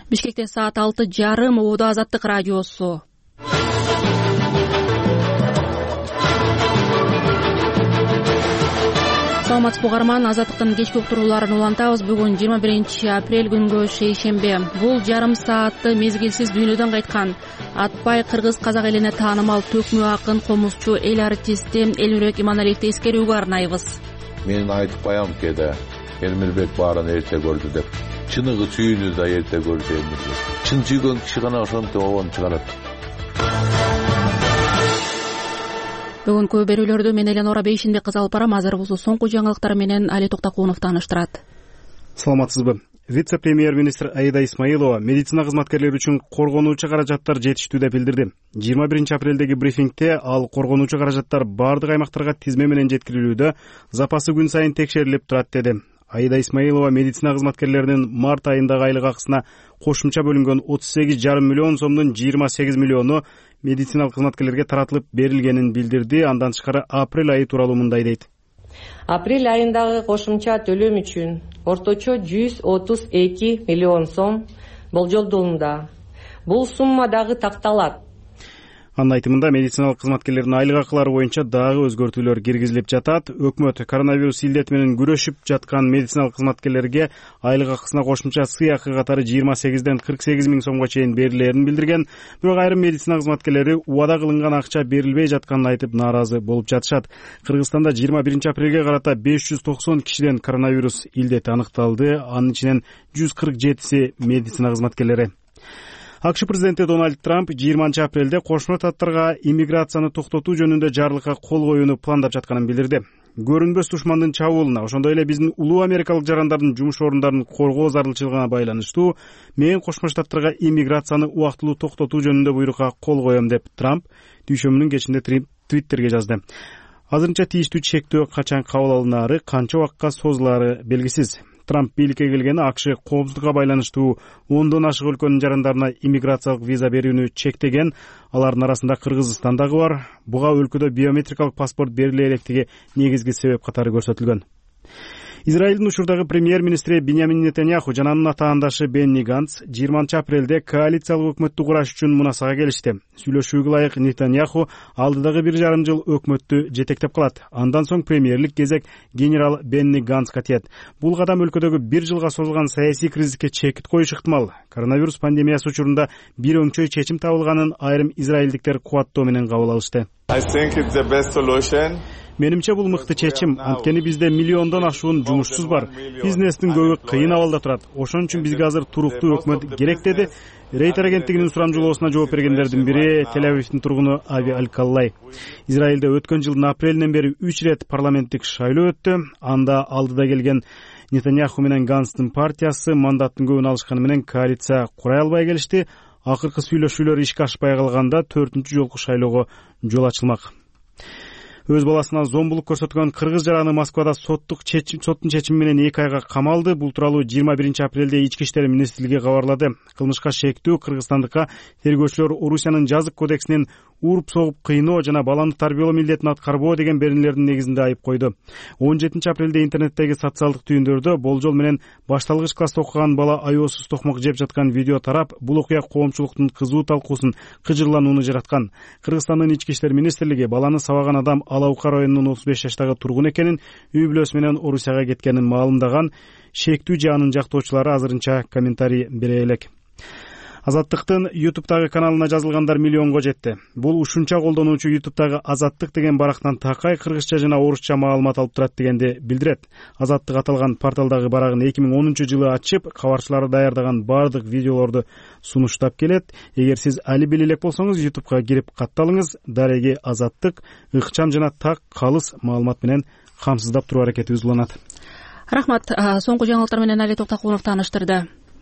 Бишкекте саат 6:30 убуду Азаттык радиосу. Саламатсызбы угарман, Азаттыктын кечки уктурууларын улантабыз. Бүгүн 21 апрель күнгө шейшембе. Бул жарым саатты мезгилсиз дүйнөдөн кайткан Атпай кыргыз казак элине таанымал төкмө акын, комузчу, эл артисти Элмирбек Иманалиевди эскерүүгө арнайбыз. Мен айтып коем кеде, Элмирбек баарын эрте көрдү деп. Чыныгы сүйүүнү да эрте көрдү Элмирбек. Чын сүйгөн киши гана ошонтип обон чыгарат. Бүгүнкү берүүлөрдү мен Эленора Бейшинбек кызы алып барам. Азырбызды соңку жаңылыктар менен Али Токтокунов тааныштырат. Саламатсызбы. Вице-премьер-министр Аида Исмаилова медицина кызматкерлери үчүн коргонуучу каражаттар жетиштүү деп билдирди. 21 апрелдеги брифингде ал коргонуучу каражаттар бардык аймактарга тизме менен жеткирилүүдө, запасы күн сайын текшерилип турат деди. Аида Исмаилова медицина кызматкерлеринин март айындагы айлык акысына кошумча бөлүнгөн 38,5 миллион сомдун 28 миллиону медициналык кызматкерлерге таратылып берилгенин билдирди. Андан тышкары апрель айы тууралуу мындай дейт. Апрель айындагы кошумча төлөм үчүн орточо 132 миллион сом болжолдолууда. Бул сумма дагы такталат. Анын айтымында медициналык кызматкерлердин айлык акылары боюнча дагы өзгөртүүлөр киргизилип жатат. Өкмөт коронавирус илдети менен күрөшүп жаткан медициналык кызматкерлерге айлык акысына кошумча сыйакы катары 28ден 48 миң сомго чейин берилерин билдирген. Бирок айрым медицина кызматкерлери убада кылынган акча берилбей жатканын айтып нааразы болуп жатышат. Кыргызстанда 21 апрелге карата 590 кишиден коронавирус илдети аныкталды. Анын ичинен 147си медицина кызматкерлери. АКШ президенти Дональд Трамп 20 апрелде Кошмо Штаттарга иммиграцияны токтотуу жөнүндө жарлыкка кол коюуну пландап жатканын билдирди. Көрүнбөс душмандын чабуулуна, ошондой эле биздин улуу америкалык жарандардын жумуш орундарын коргоо зарылчылыгына байланыштуу мен Кошмо Штаттарга иммиграцияны убактылуу токтотуу жөнүндө буйрукка кол коем деп Трамп дүйшөмүнүн кечинде Твиттерге жазды. Азырынча тийиштүү чектөө качан кабыл алынары, канча убакка созулаары белгисиз. Трамп бийликке келгени АКШ коопсуздукка байланыштуу 10дон ашык өлкөнүн жарандарына иммиграциялык виза берүүнү чектеген. Алардын арасында Кыргызстан дагы бар. Буга өлкөдө биометрикалык паспорт бериле электиги негизги себеп катары көрсөтүлгөн. Израилдин учурдагы премьер-министри Биньямин Нетаньяху жана анын атаандашы Бенни Ганц 20 апрелде коалициялык өкмөттү кураш үчүн мунасага келишти. Сүйлөшүүгө ылайык Нетаньяху алдыдагы 1,5 жыл өкмөттү жетектеп калат. Андан соң премьерлик кезек генерал Бенни Ганцка тиет. Бул кадам өлкөдөгү 1 жылга созулган саясий кризиске чекит коюш ыктымал. Коронавирус пандемиясы учурунда бир өңчөй чечим табылганын айрым израилдиктер кубаттоо менен кабыл алышты. Менимче бул мыкты чечим. Анткени бизде миллиондон ашуун жумушсуз бар. Бизнестин көбү кыйын абалда турат. Ошон үчүн бизге азыр туруктуу өкмөт керек деди. Рейтер агенттигинин сурамжылоосуна жооп бергендердин бири Тель-Авивдин тургуну Ави Аль-Каллай. Израилде өткөн жылдын апрелинен бери 3 рет парламенттик шайлоо өттү. Анда алдыда келген Нетаньяху менен Ганстын партиясы мандаттын көбүн алышканы менен коалиция курай албай келишти. Акыркы сүйлөшүүлөр ишке ашпай калганда 4-чү жолку шайлоого жол ачылмак. Өз баласына зомбулук көрсөткөн кыргыз жараны Москвада соттун чечими менен 2 айга камалды. Бул тууралуу 21 апрелде Ички иштер министрлиги кабарлады. Кылмышка шектүү кыргызстандыкка тергөөчүлөр Орусиянын жазык кодексинин уруп согуп кыйноо жана баланы тарбиялоо милдетин аткарбоо деген берүүлөрдүн негизинде айып койду. 17 апрелде интернеттеги социалдык түйүндөрдө болжол менен башталгыч класста окуган бала аюусуз токмок жеп жаткан видео тарап, бул окуя коомчулуктун кызуу талкуусын, кыжырланууну жараткан. Кыргызстандын Ички иштер министрлиги баланы сабаган адам Алаука районунун 35 жаштагы тургун экенин, үй бүлөсү менен Орусияга кеткенин маалымдаган. Шектүү жанын жактоочулары азырынча комментарий бере элек. Азаттыктын YouTube'дагы каналына жазылгандар миллионго жетти. Бул ушунча колдонуучу YouTube'дагы Азаттык деген барактан такай кыргызча жана орусча маалымат алып турат дегенди билдирет. Азаттык аталган порталдагы барагын 2010-жылы ачып, кабарчылары даярдаган бардык видеолорду сунуштап келет. Эгер сиз али биле элек болсоңуз, YouTube'га кирип катталыңыз. Дареги Азаттык ыкчам жана так калыс маалымат менен камсыздап туруу аракетибиз уланат. Рахмат. Соңку жаңылыктар менен Али Токтокунов тааныштырды.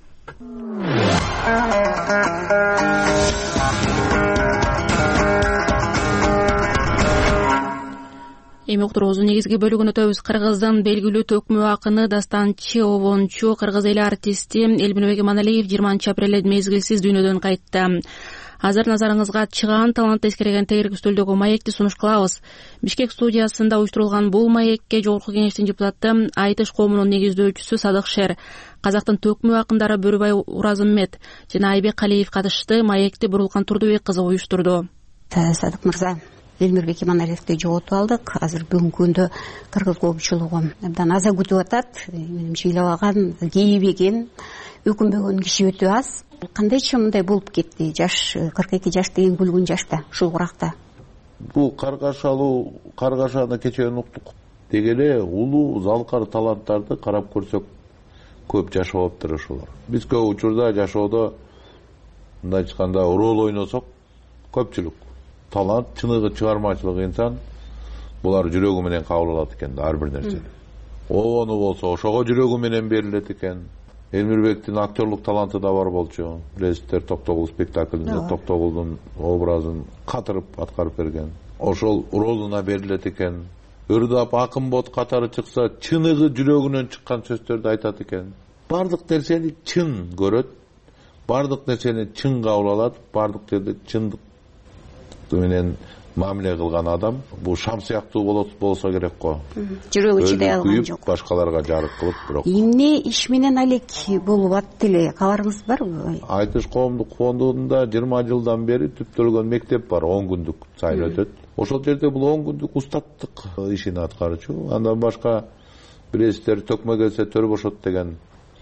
Эми уктуруубуздун негизги бөлүгүн өтөбүз. Кыргыздын белгилүү төкмө акыны, дастанчы, обончу, кыргыз эл артисти Элмирбек Иманалиев 20 апрелде мезгилсиз дүйнөдөн кайтты. Азыр назарыңызга чыгаан талантты эскерген тегерек үстөлдөгү маекти сунуш кылабыз. Бишкек студиясында уюштурулган бул маекке Жогорку Кеңештин депутаты, Айтыш коомунун негиздөөчүсү Садык Шер, Казактын төкмө акындары Бөрүбай Уразымбет жана Айбек Калиев катышты. Маекти Бурулкан Турдубек кызы уюштурду. Садык мырза, Элмирбек Иманалиевди жоготуп алдык. Азыр бүгүнкү күндө кыргыз коомчулугу абдан аза күтүп атат. Менимче ыйлабаган, кейибеген, өкүнбөгөн киши өтө аз. Кандайча мындай болуп кетти? Жаш 42 жаш деген күлгүн жашта, ушул куракта. Бул каргашаны кечен уктук. Дегеле улуу залкар таланттарды карап көрсөк көп жашаптыр ошолор. Биз көп учурда жашоодо мындай айтканда рол ойносок, көпчүлүк талант, чыныгы чыгармачылык инсан булар жүрөгү менен кабыл алат экен ар бир нерсени. Ону болсо ошого жүрөгү менен берилет экен. Элмирбектин актерлук таланты да бар болчу. Билесиздер, Токтогул спектаклинде Токтогулдун образын катырып аткарып берген. Ошол ролуна берилет экен. Ырдап Акынбот катары чыкса, чыныгы жүрөгүнөн чыккан сөздөрдү айтат экен. Бардык нерсени чын көрөт, бардык нерсени чын кабыл алат, бардык жерде чындык менен мамиле кылган адам бул шам сыяктуу болсо керек го. Жүрөгү чыдай алган жок. Башкаларга жарык кылып, бирок эмне иш менен алек болуп атты эле, кабарыңыз барбы? Айтыш коомдук фондунда 20 жылдан бери түптөлгөн мектеп бар, 10 күндүк сайын өтөт. Ошол жерде бул 10 күндүк устаттык ишин аткарчу. Андан башка билесиздер, төкмө келсе төр бошот деген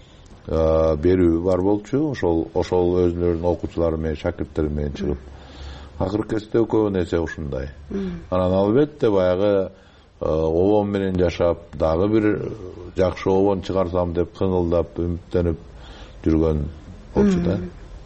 берүү бар болчу. Ошол өзүнүн окуучулары менен, шакирттери менен чыгып. Акыркы кезде көп нерсе ушундай. Анан албетте баягы обон менен жашап, дагы бир жакшы обон чыгарсам деп кыңылдап, үмүттөнүп жүргөн болчу да.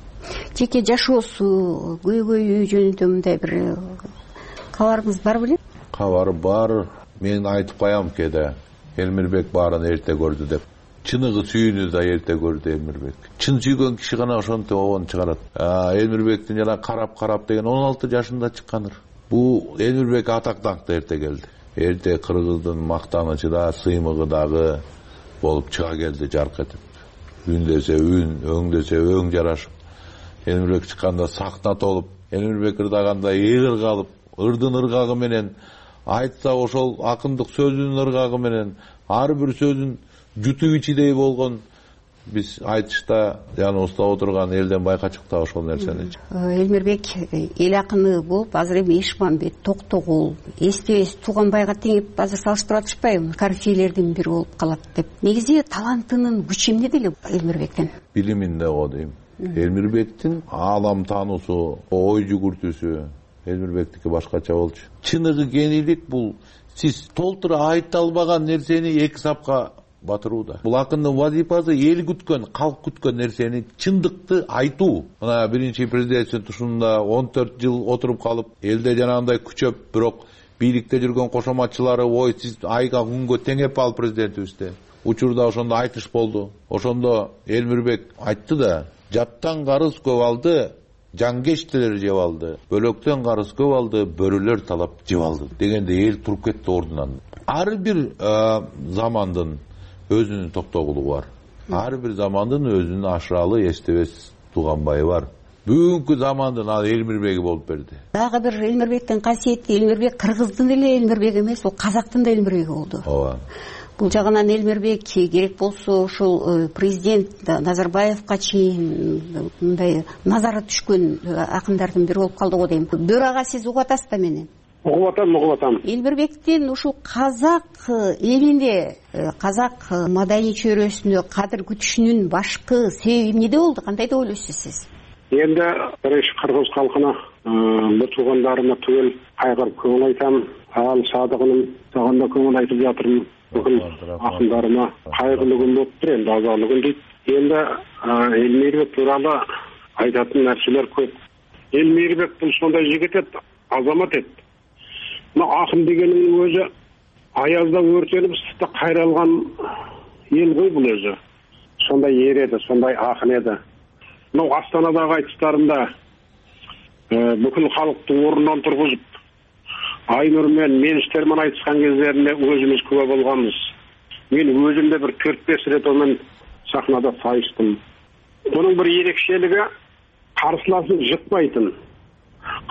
Жеке жашоосу, көйгөйү жөнүндө мындай бир кабарыңыз бар беле? Кабар бар. Мен айтып коям кээде, Элмирбек баарын эрте көрдү деп. Чыныгы сүйүүнү да эрте көрдү Элмирбек. Чын сүйгөн киши гана ошонтип обон чыгарат. Элмирбектин жана карап деген 16 жашында чыкканыр. Бул Элмирбек атак даңкты эрте келди. Эрте кыргыздын мактанычы да, сыймыгы дагы болуп чыга келди жарк этип. Үндесе үн, өңдөсө өң жарашып. Элмирбек чыкканда сахна толуп, Элмирбек ырдаганда ыйгыр калып, ырдын ыргагы менен айтса ошол акындык сөзүнүн ыргагы менен ар бир сөзүн жутуп ичидей болгон. Биз айтышта жаныбызда отурган элден байкачык да ошол нерсени. Элмирбек эл акыны болуп, азыр эми Ишмамбет, Токтогул, эстебес Тууганбайга теңип азыр салыштырып атышпайбы? Корифейлердин бири болуп калат деп. Негизи талантынын күчү эмнеде эле Элмирбектин? Билиминде го дейм. Элмирбектин аалам таануусу, ой жүгүртүүсү Элмирбектики башкача болчу. Чыныгы генийлик бул сиз толтура айта албаган нерсени эки сапка батырууда. Бул акындын вазифасы эл күткөн, калк күткөн нерсени, чындыкты айтуу. Мына биринчи президенттин тушунда 14 жыл отуруп калып, элде жанагындай күчөп, бирок бийликте жүргөн кошоматчылары ой сиз айга күнгө теңеп ал президентибизди. Учурда ошондо айтыш болду. Ошондо Элмирбек айтты да, жаттан карыз көп алды, жангечтелер жеп алды, бөлөктөн карыз көп алды, бөрүлөр талап жеп алды дегенде эл туруп кетти ордунан. Ар бир замандын өзүнүн Токтогулу бар. Ар бир замандын өзүнүн Ашыралы, Эстебес Тууганбайы бар. Бүгүнкү замандын ал Элмирбеги болуп берди. Дагы бир Элмирбектин касиети, Элмирбек кыргыздын эле Элмирбеги эмес, ол казактын да Элмирбеги болду. Ооба. Бул жагынан Элмирбек керек болсо ушул президент Назарбаевка чейин мындай назары түшкөн акындардын бири болуп калды го дейм. Бөр ага, сиз угуп атасыз да мени? Угуп атам. Элмирбектин ушул казак элине, казак маданий чөйрөсүнө кадыр күтүшүнүн башкы себеби эмнеде болду? Кандай деп ойлойсуз сиз? Енді бірінші қырғыз халқына туугандарыма түгел қайғырып көңіл айтамын. Ал Садығының сағында көңіл айтып жатырмын. Бүкіл ақындарыма қайғылы күн болып тұр, енді азалы күн дейді. Енді Элмирбек туралы айтатын нәрселер көп. Элмирбек бұл сондай жігіт еді, азамат еді. Мына ақын дегеннің өзі аязда өртеніп ыстықта қайралған ел ғой бұл өзі. Сондай ер еді, сондай ақын еді. Мынау Астанадағы айтыстарында бүкіл халықты орнынан тұрғызып, Айнұрмен, Меніштермен айтысқан кездерінде өзіміз куә болғанбыз. Мен өзімде бір 4-5 рет онымен сахнада сайыстым. Оның бір ерекшелігі қарсыласын жықпайтын.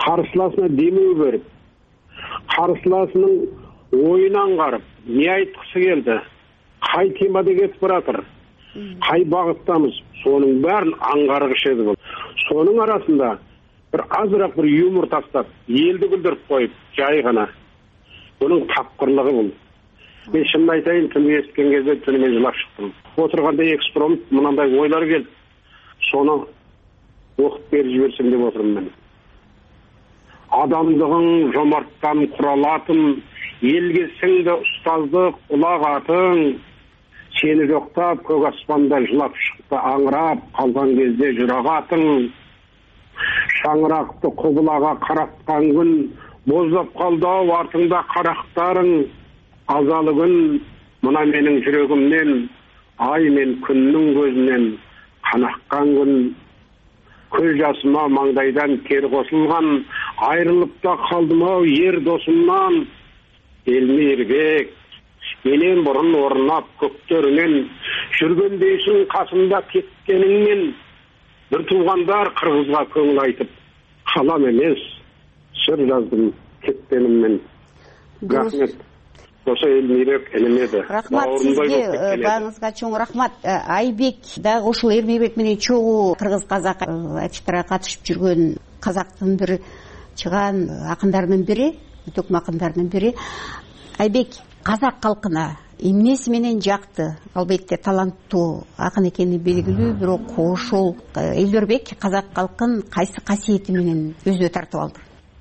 қарсыласына демеу беріп, қарсыласының ойын аңғарып, не айтқысы келді, қай темада кетіп баратыр, қай бағыттамыз, соның бәрін аңғарғыш еді бұл. Соның арасында бір азырақ бір юмор тастап, елді күлдіріп қойып, жай ғана. Бұның тапқырлығы бұл. Мен шынын айтайын, түн естіген кезде түнімен жылап шықтым. Отырғанда экспромт мынандай ойлар келді. Соны оқып беріп жіберсем деп отырмын мен. Адамдығың жомарттан құралатын, елге сіңді ұстаздық ұлағатың, сені жоқтап көк аспанда жылап шықты аңырап қалған кезде жүрағатың, шаңырақты құбылаға қаратқан күн, боздап қалды-ау артыңда қарақтарың, азалы күн мына менің жүрегімнен, ай мен күннің көзінен қанаққан күн, көз жасыма маңдайдан тер қосылған, айрылып та қалдым-ау ер досымнан, Елмирбек, менен бұрын орнап көктерінен, жүргендейсің қасымда кеткеніңмен, бір туғандар қырғызға көңіл айтып, қалам емес, шыр жаздым кеткеніммен. Рахмет. Осы Елмирбек інім еді. Рахмат сізге, бағыңызға чоң рахмат. Айбек, дағы ошыл Елмирбек менен чоғу қырғыз-қазақ айтыштарға қатышып жүрген қазақтың бір чыған ақындарының бірі, төкім ақындарының бірі. Айбек, қазақ халқына эмнеси менен жақты, албетте таланттуу ақын екені белгилүү, бирок ошол Елмирбек қазақ халқын кайсы касиети менен өзүнө тартып алды?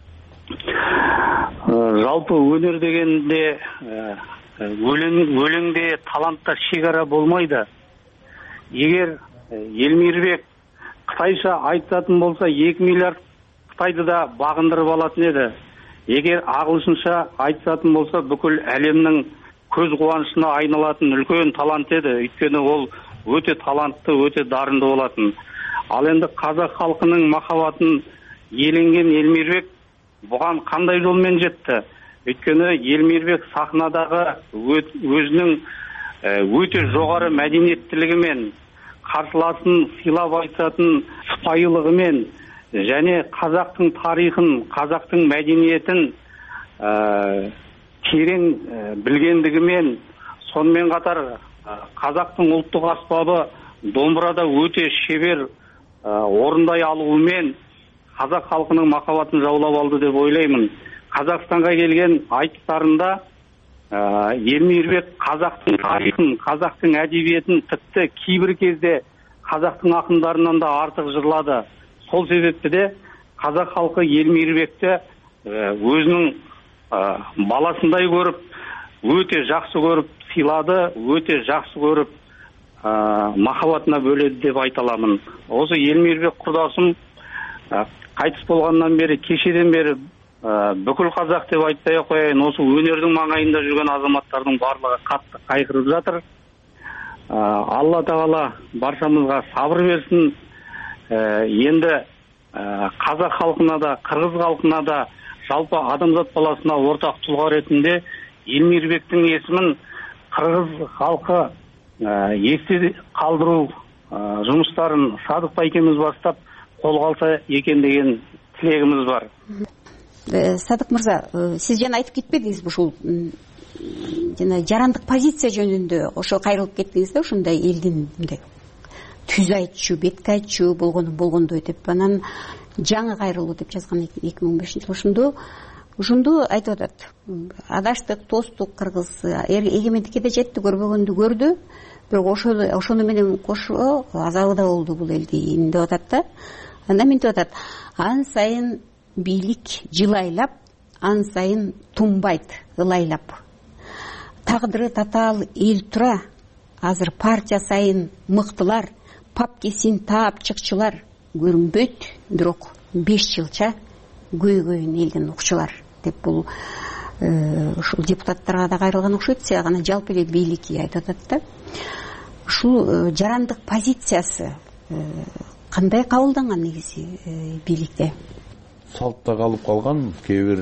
Жалпы өнер дегенде өлеңде талантта шекара болмайды. Егер Елмирбек қытайша айтатын болса 2 миллиард Қытайды да бағындырып алатын еді. Егер ағылшынша айтатын болса бүкіл әлемнің көз қуанышына айналатын үлкен талант еді. Өйткені ол өте талантты, өте дарынды болатын. Ал енді қазақ халқының махаббатын еленген Елмирбек бұған қандай жолмен жетті? Өйткені Елмирбек сахнадағы өзінің өте жоғары мәдениеттілігімен, қарсыласын сыйлап айтатын сыпайылығымен және қазақтың тарихын, қазақтың мәдениетін терең білгендігімен, сонымен қатар қазақтың ұлттық аспабы домбырада өте шебер орындай алуымен қазақ халқының махаббатын жаулап алды деп ойлаймын. Қазақстанға келген айтыстарында Елмирбек қазақтың тарихын, қазақтың әдебиетін, тіпті кейбір кезде қазақтың ақындарынан да артық жырлады. Сол себепті де қазақ халқы Елмирбекті өзінің баласындай көріп, өте жақсы көріп сыйлады, өте жақсы көріп махаббатына бөледі деп айта аламын. Осы Елмирбек құрдасым қайтыс болғаннан бері, кешеден бері бүкіл қазақ деп айтпай қояйын, осы өнердің маңайында жүрген азаматтардың барлығы қатты қайғырып жатыр. Алла тағала баршамызға сабыр берсін. Енді қазақ халқына да, қырғыз халқына да, жалпы адамзат баласына ортақ тұлға ретінде Елмирбектің есімін қырғыз халқы есте қалдыру жұмыстарын Садық байкеміз бастап қолға алса екен деген тілегіміз бар. Садық мырза, сіз жаңа айтып кетпедіңіз бұл жарандық позиция жөнінде, ошо кайрылып кеттіңіз да, ушундай элдин мындай түз айтчу, бетке айтчу болгондой деп, анан жаңы кайрылуу деп жазган 2015 ошондо айтып атат. Адаштык, тостук, кыргыз эгемендикке да жетти, көрбөгөндү көрдү, бирок ошону менен кошо азабы да болду бул элдин деп атат да. Андан мынтип атат: ан сайын бийлик жылайлап, ан сайын тумбайт ылайлап. Тагдыры татаал эл тура, азыр партия сайын мыктылар, папкесин таап чыкчулар, көрүнбөйт, бирок 5 жылча көйгөйүн элдин укчулар деп, бул ушул депутаттарга да кайрылган окшойт, сага гана жалпы эле бийликке айтып атат да. Ушул жарандык позициясы кандай кабылданган негизи бийликте? Салтта калып калган кээ бир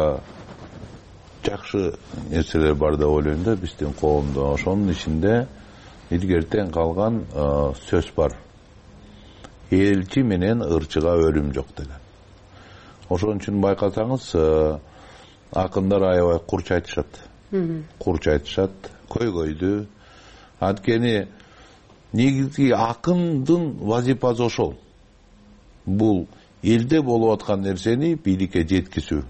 жакшы нерселер бар деп ойлойм да биздин коомдо. Ошонун ичинде илгертен калган сөз бар: элчи менен ырчыга өлүм жок деген. Ошон үчүн байкасаңыз, акындар аябай курч айтышат. Курч айтышат, көйгөйдү. Анткени негизги акындын вазифасы ошол. Бул элде болуп аткан нерсени бийликке жеткизүү.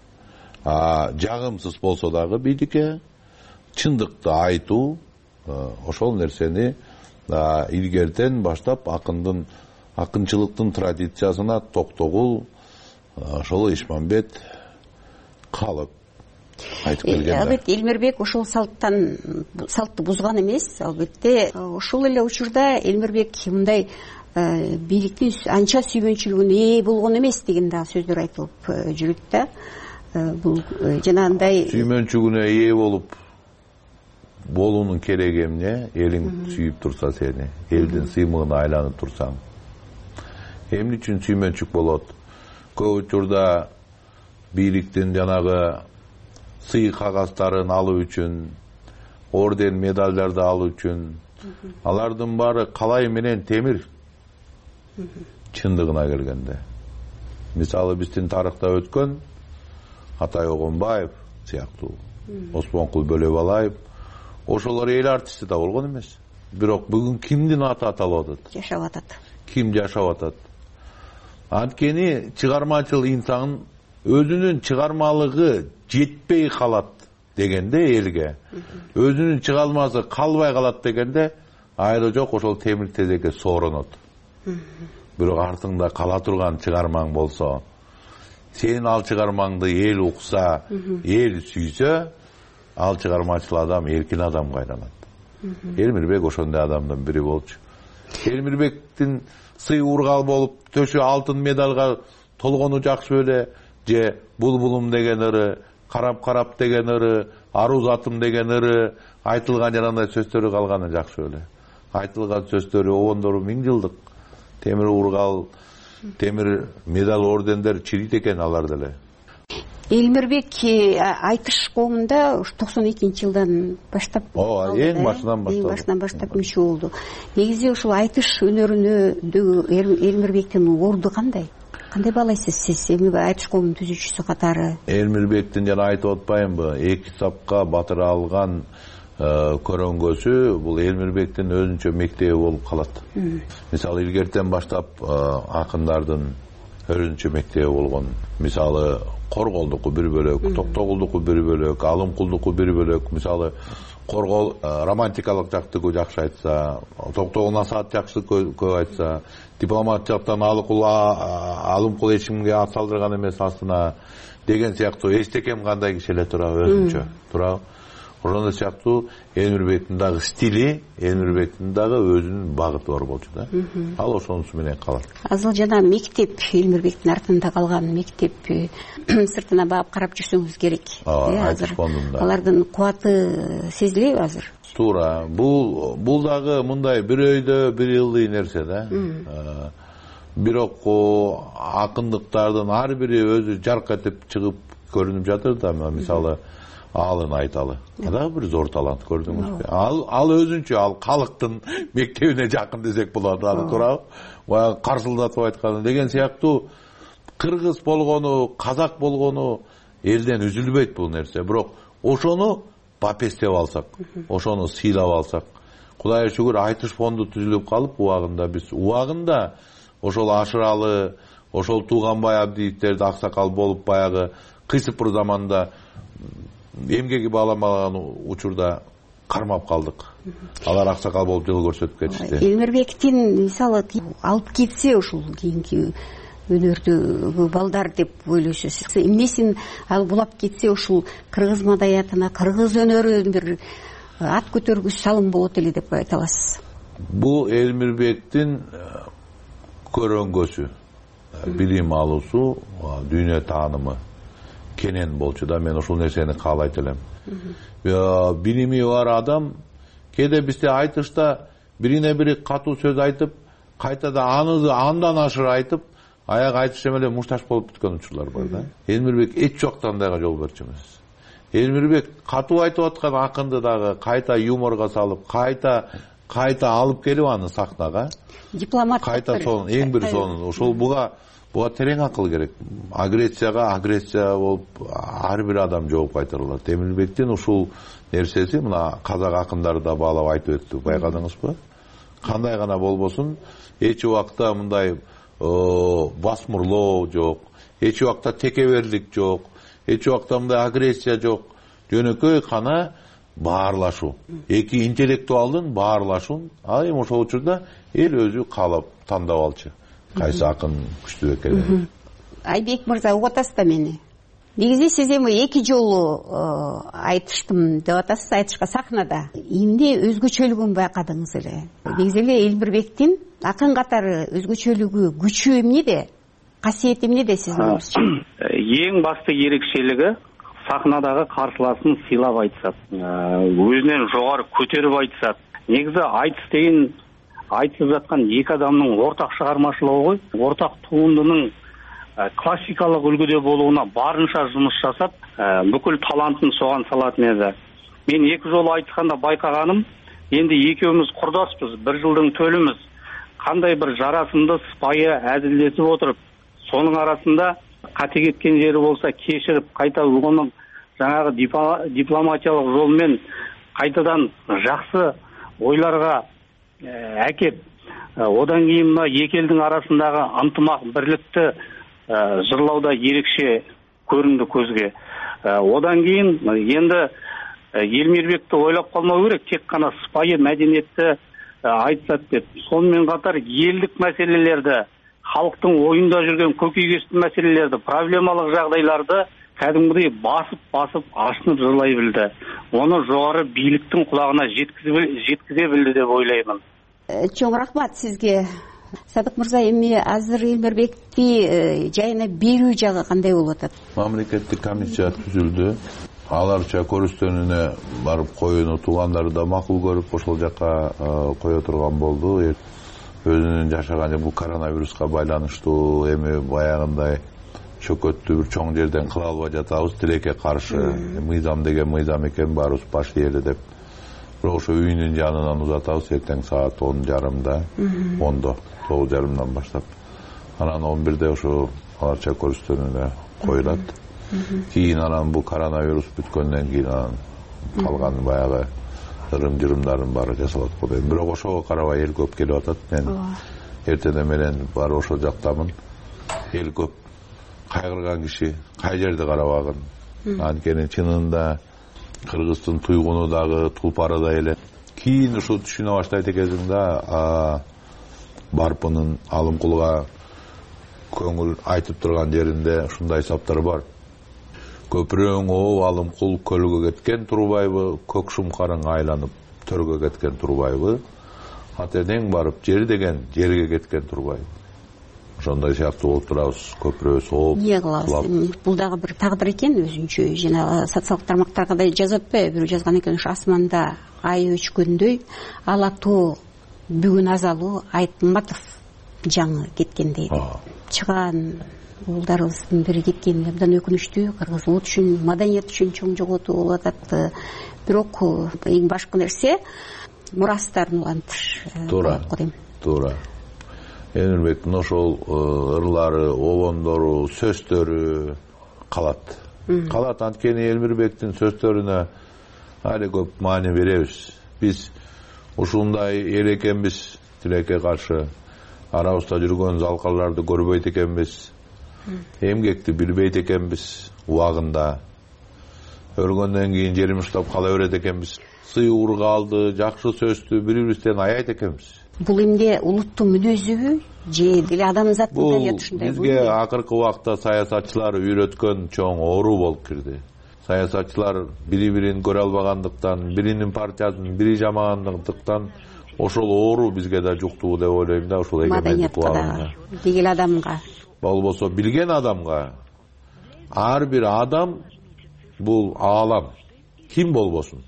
Жагымсыз болсо дагы бийликке чындыкты айтуу, ошол нерсени илгертен баштап акынчылыктын традициясына токтогул ошол Ишмамбет калып айтып келген. Албетте Элмирбек ошол салтты бузган эмес. Албетте ошол эле учурда Элмирбек мындай бийликтин анча сүйгөнчүлүгүнө ээ болгон эмес деген дагы сөздөр айтылып жүрөт да. Бул жанагындай сүйгөнчүлүгүнө ээ болуунун кереги эмне? Элиң сүйүп турса сени, элдин сыймыгына айланып турсаң. Эмне үчүн сүймөнчүк болот? Көп учурда бийликтин жанагы сый кагаздарын алуу үчүн, орден, медалдарды алуу үчүн, алардын баары калай менен темир. Чындыгына келгенде. Мисалы биздин тарыхта өткөн Атай Огонбаев сыяктуу, Осмонкул Бөлөбалаев, ошолор эл артисти да болгон эмес. Бирок бүгүн кимдин аты аталып атат? Жашап атат. Ким жашап атат? Анткени чыгармачыл инсан өзүнүн чыгармалыгы жетпей калат дегенде элге, өзүнүн чыгалмасы калбай калат дегенде айры жок ошол темир тезекке сооронот. Бирок артыңда кала турган чыгармаң болсо, сенин ал чыгармаңды эл укса, эл сүйсө, ал чыгармачыл адам эркин адамга айланат. Элмирбек ошондой адамдын бири болчу. Элмирбектин сый ургал болуп төшү алтын медалга толгону жакшы беле, же булбулум деген ыры, карап деген ыры, ару затым деген ыры айтылган жанагындай сөздөрү калганы жакшы беле. Айтылган сөздөрү обондору 1000 жылдык. Темир ургал, темир медал, ордендер чирийт экен алар деле. Элмирбек айтыш коомунда 92-жылдан баштап, эң башынан баштап мүчө болду. Негизи ушул айтыш өнөрүнө Элмирбектин орду кандай? Кандай баалайсыз сиз айтыш коомунун түзүүчүсү катары? Элмирбектин жана айтып атпаймынбы, 2 сапка батыра алган көрөнгөсү бул Элмирбектин өзүнчө мектеби болуп калат. Мисалы илгертен баштап акындардын өзүнчө мектеби болгон. Мисалы Корголдуку бир бөлөк, Токтогулдуку бир бөлөк, Алымкулдуку бир бөлөк. Мисалы Коргол романтикалык жактыгы жакшы айтса, Токтогул насаат жакшы көп айтса, дипломат жактан Алымкул эч кимге ат салдырган эмес астына деген сыяктуу эстекем кандай киши эле турабы өзүнчө. Турабы. Ошондой сыяктуу Элмирбектин дагы стили, Элмирбектин дагы өзүнүн багыты бар болчу да. Ал ошонусу менен калат. Азыр жана мектеп, Элмирбектин артында калган мектеп сыртына багып карап жүрсөңүз керек. Айтыш фондунда. Алардын кубаты сезилеби азыр? Туура. Бул дагы мындай бир өйдө бир ылдый нерсе да. Бирок акындыктардын ар бири өзү жарк этип чыгып көрүнүп жатыр да. Мисалы Алын Айталы. Дагы бир зор талант көрдүңүзбү? Ал өзүнчө ал калктын мектебине жакын десек болот, аны туурабы? Баягы каршылдатып айтканы деген сыяктуу кыргыз болгону, казак болгону элден үзүлбөйт бул нерсе. Бирок ошону бапестеп алсак, ошону сыйлап алсак, Кудайга шүгүр айтыш фонду түзүлүп калып, убагында ошол Ашыралы, ошол Тууганбай Абдиевтерди аксакал болуп баягы кыйсыпыр заманда эмгеги бааламаган учурда кармап калдык. Алар аксакал болуп жол көрсөтүп кетишти. Элмирбектин мисалы алып кетсе ушул кийинки өнөрдөгү балдар деп ойлойсуз. Эмнесин алып булап кетсе ушул кыргыз маданиятына, кыргыз өнөрүнө бир ат көтөргүч салым болот эле деп айта аласыз. Бул Элмирбектин көрөнгөсү, билим алуусу, дүйнө таанымы кенен болчу да. Мен ушул нерсени каалайт элем. Билими бар адам кээде бизде айтышта бирине бири катуу сөз айтып, кайтада андан ашыра айтып, аяк айтыш эмеле мушташ болуп бүткөн учурлар бар да. Элмирбек эч жокто андайга жол берчү эмес. Элмирбек катуу айтып аткан акынды дагы кайта юморго салып, кайта кайта алып келип аны сахнага дипломат кайта сонун эң бир сонун ошол буга терең акыл керек. Агрессияга агрессия болуп ар бир адам жооп кайтара алат. Темирбектин ушул нерсеси мына казак акындары да баалап айтып өттү, байкадыңызбы? Кандай гана болбосун эч убакта мындай басмырлоо жок, эч убакта текеберлик жок, эч убакта мындай агрессия жок. Жөнөкөй гана баарлашуу. Эки интеллектуалдын баарлашуун, ал эми ошол учурда эл өзү каалап тандап алчу. Кайсы акын күчтүү экенин. Айбек мырза, угуп атасыз да мени? Негизи сиз эми 2 жолу айтыштым деп атасыз, айтышка сахнада. Эмне өзгөчөлүгүн байкадыңыз эле? Негизи эле Элмирбектин акын катары өзгөчөлүгү, күчү эмнеде? Касиети эмнеде сиздин оюңузча? Эң басты ерекшелиги сахнадагы каршыласын сыйлап айтышат. Өзүнөн жогору көтөрүп айтышат. Негизи айтыш деген айтылып жаткан эки адамдын ортак чыгармачылыгы ғой. Ортак туындынын классикалык үлгүдө болууна барынча жумуш жасап, бүкүл талантын соган салат еді. Мен 2 жолу айтканда байкаганым, енді экөөбүз курдаспыз, 1 жылдың төлүмүз. Кандай бир жарасымды сыпайы әзилдетип отуруп, сонун арасында кате кеткен жери болса кеширип, кайта угунуп, жанагы дипломатиялык жол менен кайтадан жакшы ойлорго әкеп, одан кийин мына эки элдин арасындагы ынтымак бирликти жырлауда ерекше көрүндү көзгө. Одан кийин енді Элмирбекти ойлап калмау керек, тек кана сыпайы мәдениетти айтсат деп. Сонымен катар элдик маселелерди, халктын оюнда жүргөн көкөйгөстүү маселелерди, проблемалык жагдайларды кәдімгідей басып ашынып жырлай билди. Оны жогору бийликтин кулагына жеткизе билди деп ойлоймун. Чоң рахмат сизге. Садык мырза, эми азыр Элмирбекти жайына берүү жагы кандай болуп атат? Мамлекеттик комиссия түзүлдү. Аларча көрүстөнүнө барып коюуну туугандары да макул көрүп ошол жакка кое турган болду. Өзүнүн жашаган бул коронавируска байланыштуу эми баягындай чөкөттүү бир чоң жерден кыла албай жатабыз, тилекке каршы. Мыйзам деген мыйзам экен, баарыбыз баш ээли деп. Бирок ошо үйүнүн жанынан узатабыз эртең саат 10:30-да, 10:00, 9:30-дан баштап. Анан 11:00де ошо аларча көрүстөнүнө коюлат. Кийин анан бул коронавирус бүткөндөн кийин анан калган баягы ырым-жырымдардын баары жасалат болот. Бирок ошого карабай эл көп келип атат. Мен эртең менен барып ошол жактамын. Эл көп. Кайгырган киши кай жерди карабагын. Анткени чынында Кыргыздын туйгуну дагы, тулпары да эле. Кийин ушу түшүнө баштайт экенсиң да, Барпынын Алымкулга көңүл айтып турган жеринде ушундай саптар бар. Көпүрөң ооп Алымкул көлгө кеткен турбайбы, көк шумкарың айланып төргө кеткен турбайбы, атеден барып жер деген жерге кеткен турбайбы. Ошондой сыяктуу болуп турабыз, көпүрө сооп. Эмне кылабыз? Бул дагы бир тагдыр экен өзүнчө. Жана социалдык тармактарга да жазып атпайбы, бирөө жазган экен, ушу асманда ай өчкөндөй ала тоо бүгүн азалуу Айтматов жаңы кеткендей. Чыган уулдарыбыздын бири кеткен абдан өкүнүчтүү. Кыргыз улут үчүн, маданият үчүн чоң жоготуу болуп атат. Бирок эң башкы нерсе мурастарын улантыш. Туура. Элмирбектин ошол ырлары, обондору, сөздөрү калат. Калат, анткени Элмирбектин сөздөрүнө али көп маани беребиз. Биз ушундай эл экенбиз, тилекке каршы арабызда жүргөн залкарларды көрбөйт экенбиз. Эмгекти билбейт экенбиз, убагында. Өлгөндөн кийин жерин уштап кала берет экенбиз. Сый уурга алды, жакшы сөздү бири-бирибизден аябайт экенбиз. Бул эмне улуттун мүнөзүбү же деле адамзаттын табияты ушундай? Бизге акыркы убакта саясатчылар үйрөткөн чоң оору болуп кирди. Саясатчылар бири-бирин көрө албагандыктан, биринин партиясын бири жамагандыктан ошол оору бизге да жуктуу деп ойлойм да, ошол эгемендик убагында. Билген адамга. Болбосо билген адамга. Ар бир адам бул аалам. Ким болбосун.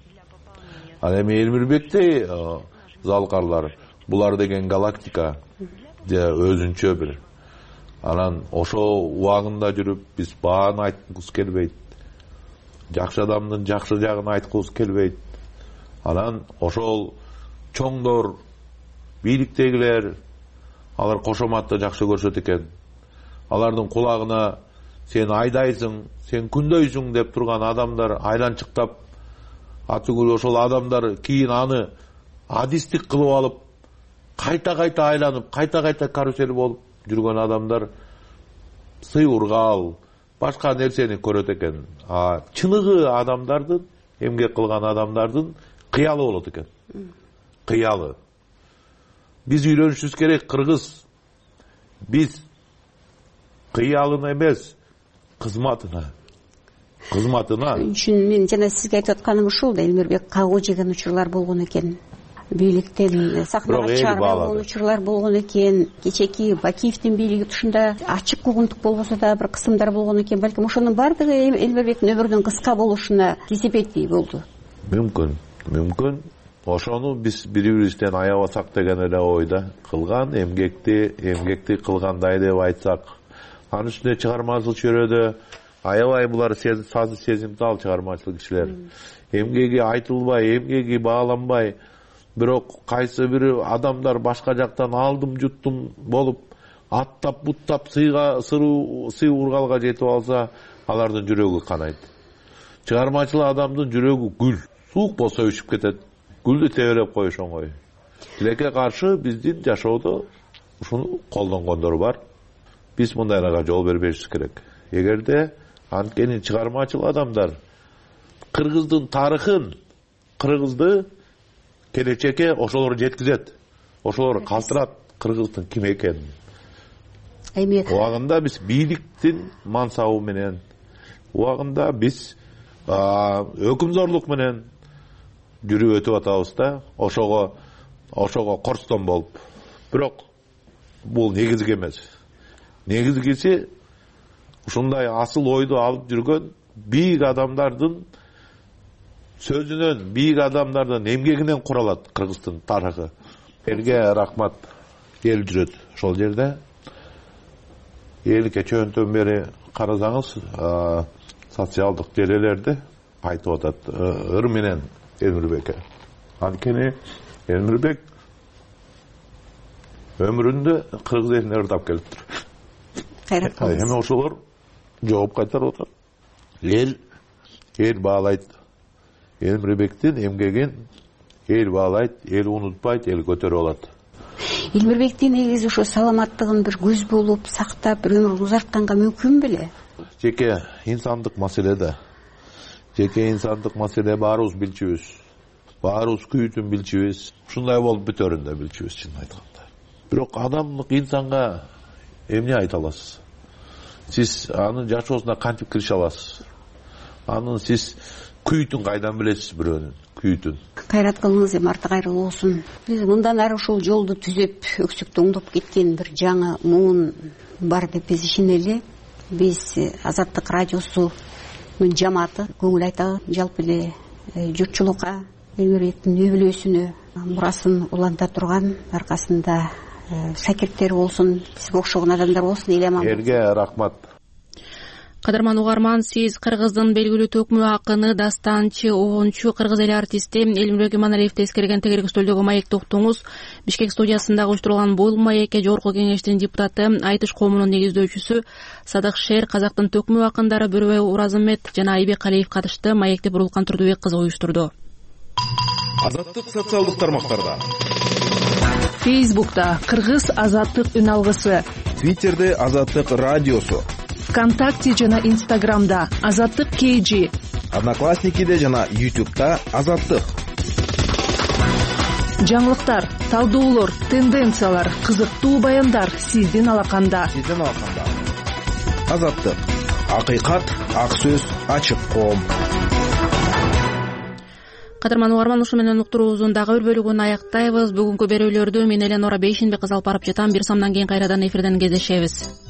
Ал эми Элмирбекти залкарлар, булар деген галактика же өзүнчө бир. Анан ошо убагында жүрүп биз бааны айткыбыз келбейт. Жакшы адамдын жакшы жагын айткыбыз келбейт. Анан ошол чоңдор, бийликтегилер алар кошоматты жакшы көрүшөт экен. Алардын кулагына сен айдайсың, сен күндөйсүң деп турган адамдар айланчыктап атүгүл ошол адамдар кийин аны адистик кылып алып, кайта айланып, кайта карусел болуп жүргөн адамдар сый ургал, башка нерсени көрөт экен. Чыныгы адамдардын, эмгек кылган адамдардын кыялы болот экен. Кыялы. Биз үйлөнүшүбүз керек, кыргыз. Биз кыялына эмес, кызматына. Үчүн мен жана сизге айтып атканым ушул да, Элмирбек кагуу жеген учурлар болгон экен. Бийликтен сахнага чыгарган учурлар болгон экен. Кечеки Бакиевдин бийлиги тушунда ачык куугунтук болбосо да бир кысымдар болгон экен. Балким ошонун баардыгы Элмирбектин өмүрүнүн кыска болушуна кесепетий болду. Мүмкүн. Ошону биз бири-бирибизден аябасак деген эле ойда. Кылган эмгекти кылгандай деп айтсак, анын үстүнө чыгармачылык чөйрөдө аябай булар сазы сезимтал чыгармачыл кишилер. Эмгеги айтылбай, эмгеги бааланбай, бирок кайсы бир адамдар башка жактан алдым жуттум болуп, аттап буттап сый ургалга жетип алса, алардын жүрөгү канайт. Чыгармачыл адамдын жүрөгү гүл, суук болсо өчүп кетет. Гүлдү тебелеп коюш оңой. Тилекке каршы биздин жашоодо ушуну колдонгондор бар. Биз мындайларга жол бербешибиз керек. Эгерде анткени чыгармачыл адамдар кыргыздын тарыхын, кыргызды келечекке ошолор жеткизет. Ошолор калтырат кыргыздын ким экенин. Убагында биз бийликтин мансабы менен, убагында биз өкүмзорлук менен жүрүп өтүп атабыз да, ошого корстон болуп. Бирок бул негизги эмес. Негизгиси ушундай асыл ойду алып жүргөн бийик адамдардын сөзүнөн, бийик адамдардын эмгегинен куралат кыргыздын тарыхы. Элге рахмат. Эл жүрөт ошол жерде. Эл кечөөндөн бери карасаңыз, социалдык желелерде айтып атат ыр менен Элмирбекке. Анткени Элмирбек өмүрүндө кыргыз элине ырдап келиптир. Эми ошолор жооп кайтарып атат. Эл баалайт. Элмирбектин эмгегин эл баалайт, эл унутпайт, эл көтөрүп алат. Элмирбектин негизи ошо саламаттыгын бир көз болуп сактап, бир өмүрүн узартканга мүмкүн беле? Жеке инсандык маселеде. Баарыбыз билчүбүз. Баарыбыз күйүүтүн билчүбүз. Ушундай болуп бүтөрүн да билчүбүз, чын айтканда. Бирок адамдык инсанга эмне айта аласыз? Сиз анын жашоосуна кантип кирише аласыз? Анын сиз күйүүтүн кайдан билесиз бирөөнүн? Күйүүтүн. Кайрат кылыңыз, эми арты кайрылуу болсун. Биз мындан ары ушул жолду түзөп, өксүктү оңдоп кеткен бир жаңы муун бар деп биз ишенели. Биз Азаттык радиосунун жамааты көңүл айталы жалпы эле журтчулукка, Элмирбектин үй бүлөсүнө мурасын уланта турган, аркасында шакирттер болсун, сизге окшогон адамдар болсун, эл аман. Элге рахмат. Кадырман угарман, сиз кыргыздын белгилүү төкмө акыны, дастанчы, огончу, кыргыз эли артисти Элмирбек Иманалиевди эскерген тегерек стөлдөгү маекти уктуңуз. Бишкек студиясында уюштурулган бул маекке Жогорку Кеңештин депутаты, Айтыш коомунун негиздөөчүсү Садык Шер, казактын төкмө акындары Бөрөбай Уразымет жана Айбек Алиев катышты. Маекти Бурулкан Турдубек кызы уюштурду. Азаттык социалдык тармактарда. Фейсбукта Кыргыз Азаттык үн алгысы. Твиттерде Азаттык радиосу. ВКонтакте жана Инстаграмда Азаттык KG. Одноклассникиде жана YouTube'да Азаттык. Жаңылыктар, талдоолор, тенденциялар, кызыктуу баяндар сиздин алаканда. Азаттык. Акыйкат, ак сөз, ачык коом. Кадырман угарман, ушу менен уктуруубуздун дагы бир бөлүгүн аяктайбыз. Бүгүнкү берүүлөрдү мен Эленора Бейшенбек кызы алып барып жатам. Бир самдан кийин кайрадан эфирден кездешебиз.